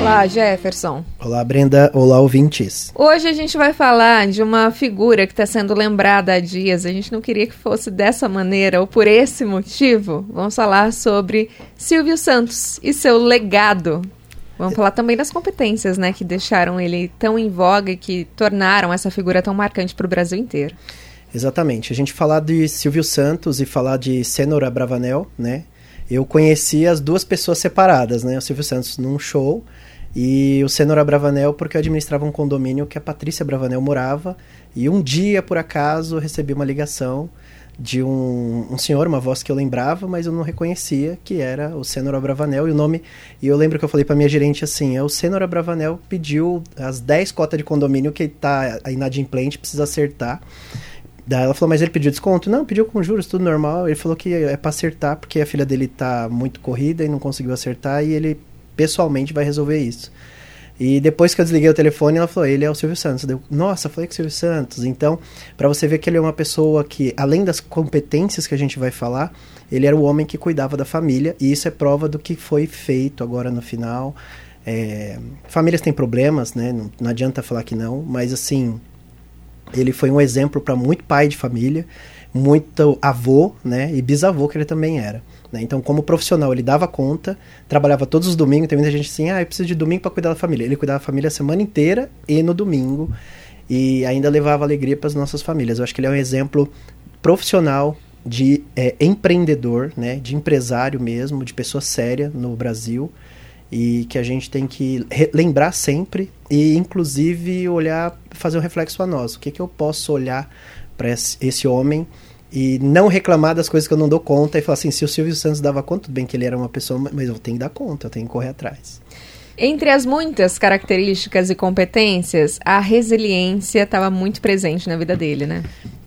Olá, Jefferson. Olá, Brenda. Olá, ouvintes. Hoje a gente vai falar de uma figura que está sendo lembrada há dias. A gente não queria que fosse dessa maneira ou por esse motivo. Vamos falar sobre Silvio Santos e seu legado. Vamos falar também das competências, né, que deixaram ele tão em voga e que tornaram essa figura tão marcante para o Brasil inteiro. Exatamente. A gente falar de Silvio Santos e falar de Cênore Abravanel, né? Eu conheci as duas pessoas separadas, né? O Silvio Santos num show e o Cênore Abravanel porque eu administrava um condomínio que a Patrícia Abravanel morava. E um dia, por acaso, eu recebi uma ligação de um senhor, uma voz que eu lembrava, mas eu não reconhecia, que era o Cênore Abravanel. E o nome... E eu lembro que eu falei pra minha gerente assim, o Cênore Abravanel pediu as 10 cotas de condomínio que tá inadimplente, precisa acertar. Daí ela falou, mas ele pediu desconto? Não, pediu com juros, tudo normal. Ele falou que é pra acertar, porque a filha dele tá muito corrida e não conseguiu acertar, e ele pessoalmente vai resolver isso. E depois que eu desliguei o telefone, ela falou, ele é o Silvio Santos. Nossa, falei com o Silvio Santos. Então, pra você ver que ele é uma pessoa que, além das competências que a gente vai falar, ele era o homem que cuidava da família, e isso é prova do que foi feito agora no final. Famílias têm problemas, né? Não adianta falar que não, mas assim... Ele foi um exemplo para muito pai de família, muito avô, né, e bisavô que ele também era. Né? Então, como profissional, ele dava conta, trabalhava todos os domingos. Tem muita gente assim, eu preciso de domingo para cuidar da família. Ele cuidava da família a semana inteira e no domingo, e ainda levava alegria para as nossas famílias. Eu acho que ele é um exemplo profissional de empreendedor, né, de empresário mesmo, de pessoa séria no Brasil, e que a gente tem que lembrar sempre e, inclusive, olhar, fazer um reflexo a nós. O que eu posso olhar para esse homem e não reclamar das coisas que eu não dou conta e falar assim, se o Silvio Santos dava conta, tudo bem que ele era uma pessoa, mas eu tenho que dar conta, eu tenho que correr atrás. Entre as muitas características e competências, a resiliência estava muito presente na vida dele, né?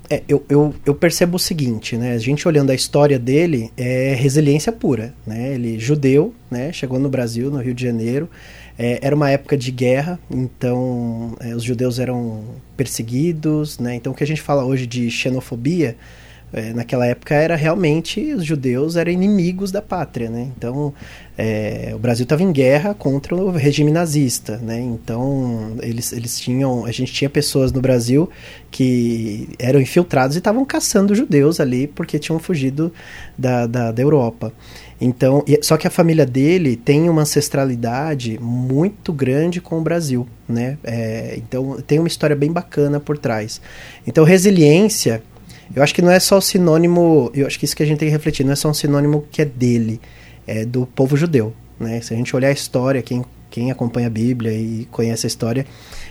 Eu percebo o seguinte, né? A gente olhando a história dele, é resiliência pura, né? Ele judeu, né? Chegou no Brasil, no Rio de Janeiro. Era uma época de guerra, então os judeus eram perseguidos, né? Então o que a gente fala hoje de xenofobia, naquela época era realmente, os judeus eram inimigos da pátria, né? Então o Brasil estava em guerra contra o regime nazista, né? Então eles tinham, a gente tinha pessoas no Brasil que eram infiltrados e estavam caçando judeus ali porque tinham fugido da Europa. Então, só que a família dele tem uma ancestralidade muito grande com o Brasil, né? Então tem uma história bem bacana por trás. Então resiliência, eu acho que não é só o sinônimo, eu acho que isso que a gente tem que refletir, não é só um sinônimo que é dele, é do povo judeu, né? Se a gente olhar a história, quem acompanha a Bíblia e conhece a história,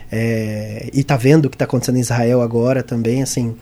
e tá vendo o que está acontecendo em Israel agora também, assim,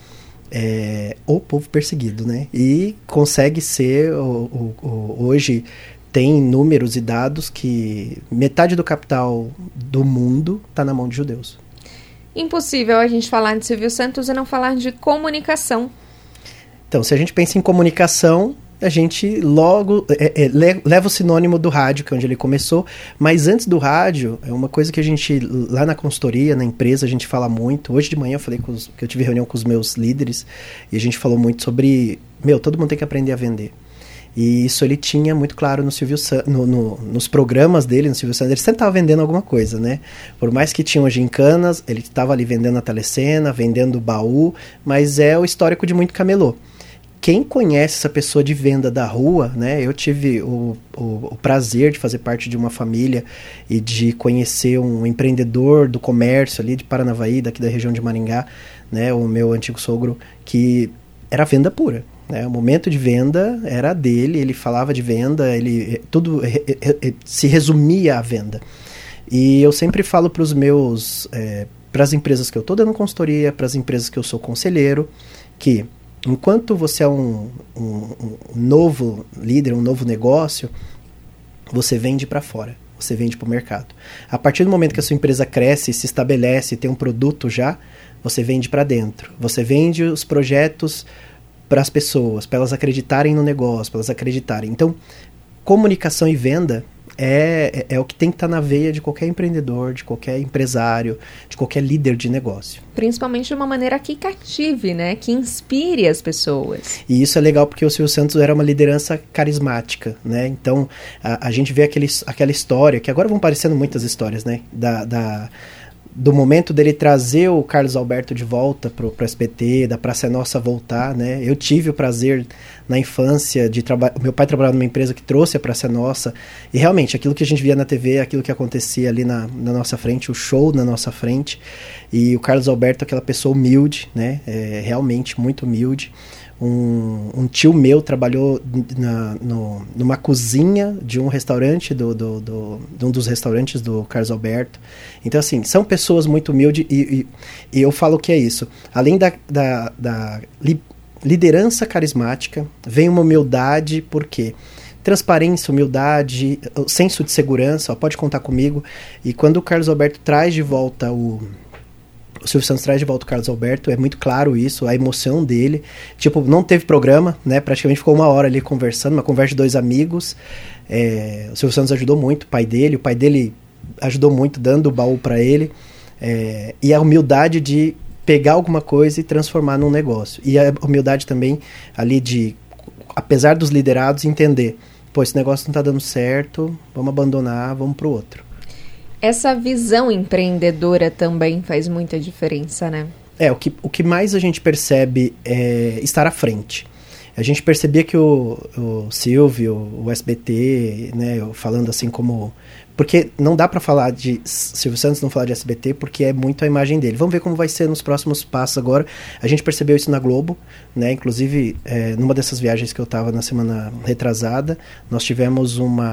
o povo perseguido, né? E consegue ser, hoje tem números e dados que metade do capital do mundo está na mão de judeus. Impossível a gente falar de Silvio Santos e não falar de comunicação. Então, se a gente pensa em comunicação, a gente logo leva o sinônimo do rádio, que é onde ele começou, mas antes do rádio, é uma coisa que a gente, lá na consultoria, na empresa, a gente fala muito. Hoje de manhã eu falei que eu tive reunião com os meus líderes, e a gente falou muito sobre, todo mundo tem que aprender a vender. E isso ele tinha muito claro no Silvio Santos, nos programas dele, no Silvio Santos, ele sempre estava vendendo alguma coisa, né? Por mais que tinham gincanas, ele estava ali vendendo a telecena, vendendo o baú, mas é o histórico de muito camelô. Quem conhece essa pessoa de venda da rua, né? Eu tive o prazer de fazer parte de uma família e de conhecer um empreendedor do comércio ali de Paranavaí, daqui da região de Maringá, né? O meu antigo sogro, que era venda pura. O momento de venda era dele, ele falava de venda, tudo se resumia à venda. E eu sempre falo para os meus, para as empresas que eu estou dando consultoria, para as empresas que eu sou conselheiro, que enquanto você é um novo líder, um novo negócio, você vende para fora, você vende para o mercado. A partir do momento que a sua empresa cresce, se estabelece, tem um produto já, você vende para dentro. Você vende os projetos para as pessoas, para elas acreditarem no negócio, para elas acreditarem. Então, comunicação e venda é o que tem que estar na veia de qualquer empreendedor, de qualquer empresário, de qualquer líder de negócio. Principalmente de uma maneira que cative, né? Que inspire as pessoas. E isso é legal porque o Silvio Santos era uma liderança carismática, né? Então, a gente vê aquela história, que agora vão aparecendo muitas histórias, né? Do momento dele trazer o Carlos Alberto de volta pro SBT, da Praça é Nossa voltar, né? Eu tive o prazer na infância de trabalhar. Meu pai trabalhava numa empresa que trouxe a Praça é Nossa, e realmente aquilo que a gente via na TV, aquilo que acontecia ali na nossa frente, o show na nossa frente, e o Carlos Alberto, aquela pessoa humilde, né? Realmente muito humilde. Um tio meu trabalhou numa cozinha de um restaurante, de um dos restaurantes do Carlos Alberto. Então, assim, são pessoas muito humildes e eu falo que é isso. Além da liderança carismática, vem uma humildade, por quê? Transparência, humildade, senso de segurança, pode contar comigo. E quando o Carlos Alberto traz de volta o Silvio Santos traz de volta o Carlos Alberto, é muito claro isso, a emoção dele. Tipo, não teve programa, né? Praticamente ficou 1 hora ali conversando, uma conversa de 2 amigos. O Silvio Santos ajudou muito, o pai dele ajudou muito, dando o baú para ele. E a humildade de pegar alguma coisa e transformar num negócio. E a humildade também ali de, apesar dos liderados, entender, pô, esse negócio não tá dando certo, vamos abandonar, vamos pro outro. Essa visão empreendedora também faz muita diferença, né? O que mais a gente percebe é estar à frente. A gente percebia que o Silvio, o SBT, né, falando assim como... Porque não dá para falar de Silvio Santos, não falar de SBT, porque é muito a imagem dele. Vamos ver como vai ser nos próximos passos agora. A gente percebeu isso na Globo, né? Inclusive, numa dessas viagens que eu estava na semana retrasada, nós estivemos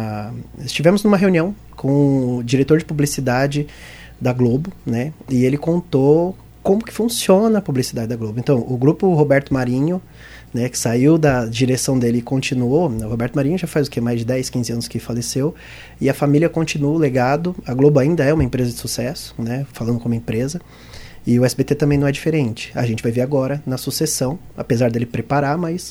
numa reunião com o diretor de publicidade da Globo, né? E ele contou como que funciona a publicidade da Globo. Então, o grupo Roberto Marinho, né, que saiu da direção dele e continuou. O Roberto Marinho já faz mais de 10, 15 anos que faleceu, e a família continua o legado. A Globo ainda é uma empresa de sucesso, né, falando como empresa, e o SBT também não é diferente. A gente vai ver agora na sucessão, apesar dele preparar, mas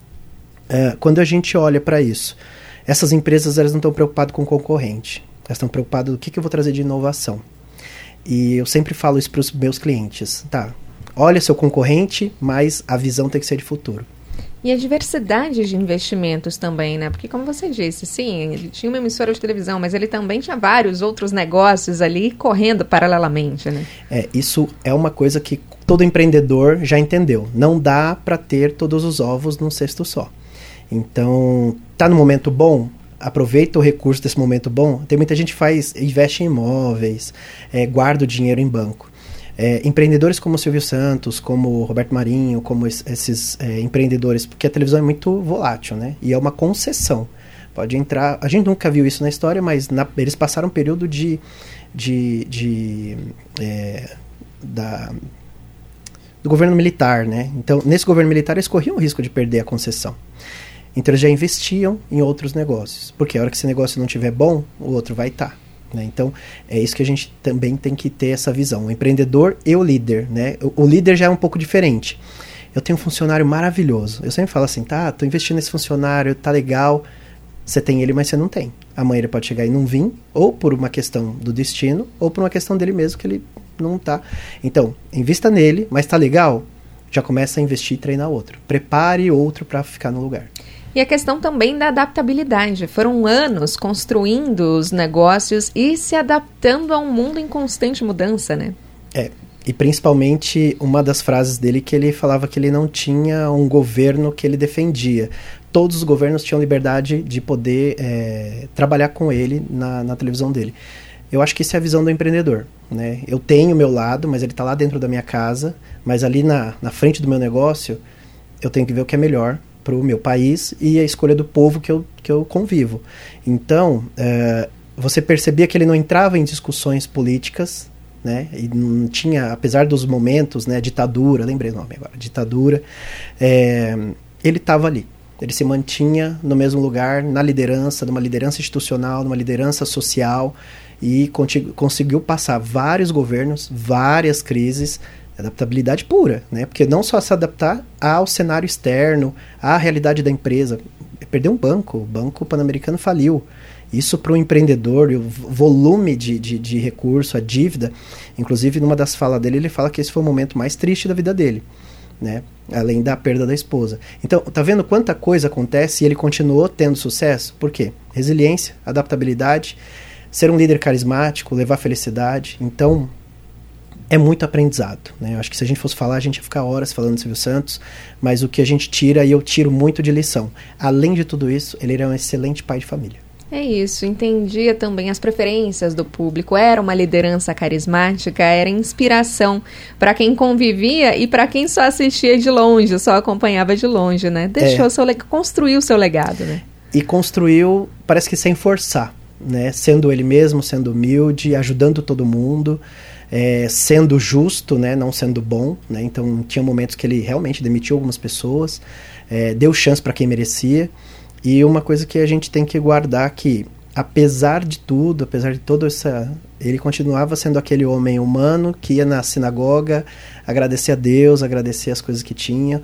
quando a gente olha para isso, essas empresas elas não estão preocupadas com o concorrente, elas estão preocupadas do que eu vou trazer de inovação. E eu sempre falo isso para os meus clientes, tá? Olha seu concorrente, mas a visão tem que ser de futuro. E a diversidade de investimentos também, né? Porque como você disse, sim, ele tinha uma emissora de televisão, mas ele também tinha vários outros negócios ali correndo paralelamente, né? Isso é uma coisa que todo empreendedor já entendeu. Não dá para ter todos os ovos num cesto só. Então, tá no momento bom? Aproveita o recurso desse momento bom. Tem muita gente que investe em imóveis, guarda o dinheiro em banco. Empreendedores como o Silvio Santos, como o Roberto Marinho, como esses empreendedores, porque a televisão é muito volátil, né? E é uma concessão. Pode entrar... A gente nunca viu isso na história, mas eles passaram um período do governo militar, né? Então, nesse governo militar, eles corriam o risco de perder a concessão. Então, eles já investiam em outros negócios. Porque a hora que esse negócio não estiver bom, o outro vai estar. Né? Então, é isso que a gente também tem que ter essa visão. O empreendedor e o líder. Né? O líder já é um pouco diferente. Eu tenho um funcionário maravilhoso. Eu sempre falo assim, tá, tô investindo nesse funcionário, tá legal. Você tem ele, mas você não tem. Amanhã ele pode chegar e não vir, ou por uma questão do destino, ou por uma questão dele mesmo, que ele não tá. Então, invista nele, mas tá legal, já começa a investir e treinar outro. Prepare outro para ficar no lugar. E a questão também da adaptabilidade. Foram anos construindo os negócios e se adaptando a um mundo em constante mudança, né? E principalmente uma das frases dele que ele falava que ele não tinha um governo que ele defendia. Todos os governos tinham liberdade de poder trabalhar com ele na televisão dele. Eu acho que isso é a visão do empreendedor. Né? Eu tenho o meu lado, mas ele está lá dentro da minha casa, mas ali na frente do meu negócio, eu tenho que ver o que é melhor para o meu país e a escolha do povo que eu convivo. Então, você percebia que ele não entrava em discussões políticas, né? E não tinha, apesar dos momentos, né, ditadura, lembrei o nome agora, ditadura, ele estava ali. Ele se mantinha no mesmo lugar, na liderança, numa liderança institucional, numa liderança social, e conseguiu passar vários governos, várias crises, adaptabilidade pura, né? Porque não só se adaptar ao cenário externo, à realidade da empresa. Perdeu um banco, o Banco Pan-Americano faliu. Isso para o empreendedor, o volume de recurso, a dívida, inclusive numa das falas dele, ele fala que esse foi o momento mais triste da vida dele, né? Além da perda da esposa. Então, tá vendo quanta coisa acontece e ele continuou tendo sucesso? Por quê? Resiliência, adaptabilidade, ser um líder carismático, levar felicidade. Então, é muito aprendizado, né? Eu acho que se a gente fosse falar, a gente ia ficar horas falando de Silvio Santos, mas o que a gente tira, e eu tiro muito de lição. Além de tudo isso, ele era um excelente pai de família. É isso, entendia também as preferências do público, era uma liderança carismática, era inspiração para quem convivia e para quem só assistia de longe, só acompanhava de longe, né? Construiu o seu legado, né? E construiu, parece que sem forçar, né? Sendo ele mesmo, sendo humilde, ajudando todo mundo, sendo justo, né? Não sendo bom, né? Então tinha momentos que ele realmente demitiu algumas pessoas, deu chance para quem merecia. E uma coisa que a gente tem que guardar que, apesar de tudo, apesar de toda essa... Ele continuava sendo aquele homem humano que ia na sinagoga, agradecer a Deus, agradecer as coisas que tinha,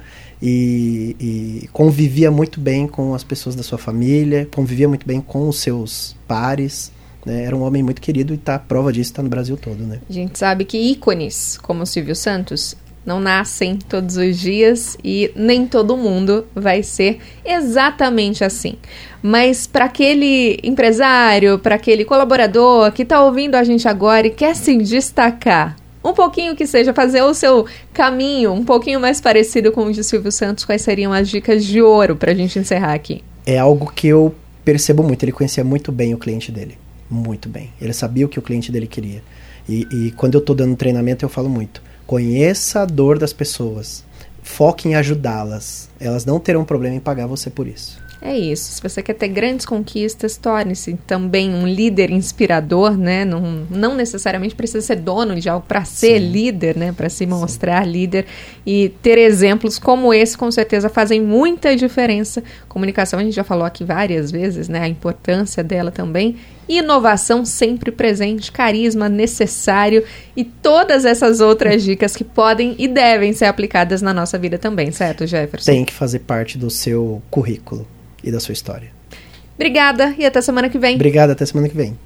e convivia muito bem com as pessoas da sua família, convivia muito bem com os seus pares, né? Era um homem muito querido e a prova disso está no Brasil todo, né? A gente sabe que ícones como o Silvio Santos não nascem todos os dias e nem todo mundo vai ser exatamente assim. Mas para aquele empresário, para aquele colaborador que está ouvindo a gente agora e quer se destacar, um pouquinho que seja, fazer o seu caminho um pouquinho mais parecido com o de Silvio Santos, quais seriam as dicas de ouro para a gente encerrar aqui? É algo que eu percebo muito, ele conhecia muito bem o cliente dele, muito bem. Ele sabia o que o cliente dele queria. E quando eu estou dando treinamento, eu falo muito. Conheça a dor das pessoas. Foque em ajudá-las. Elas não terão problema em pagar você por isso. É isso. Se você quer ter grandes conquistas, torne-se também um líder inspirador, né? Não necessariamente precisa ser dono de algo para ser líder, né? Para se mostrar líder. E ter exemplos como esse, com certeza, fazem muita diferença. Comunicação, a gente já falou aqui várias vezes, né? A importância dela também. Inovação sempre presente, carisma necessário e todas essas outras dicas que podem e devem ser aplicadas na nossa vida também, certo, Jefferson? Tem que fazer parte do seu currículo e da sua história. Obrigada e até semana que vem. Obrigado, até semana que vem.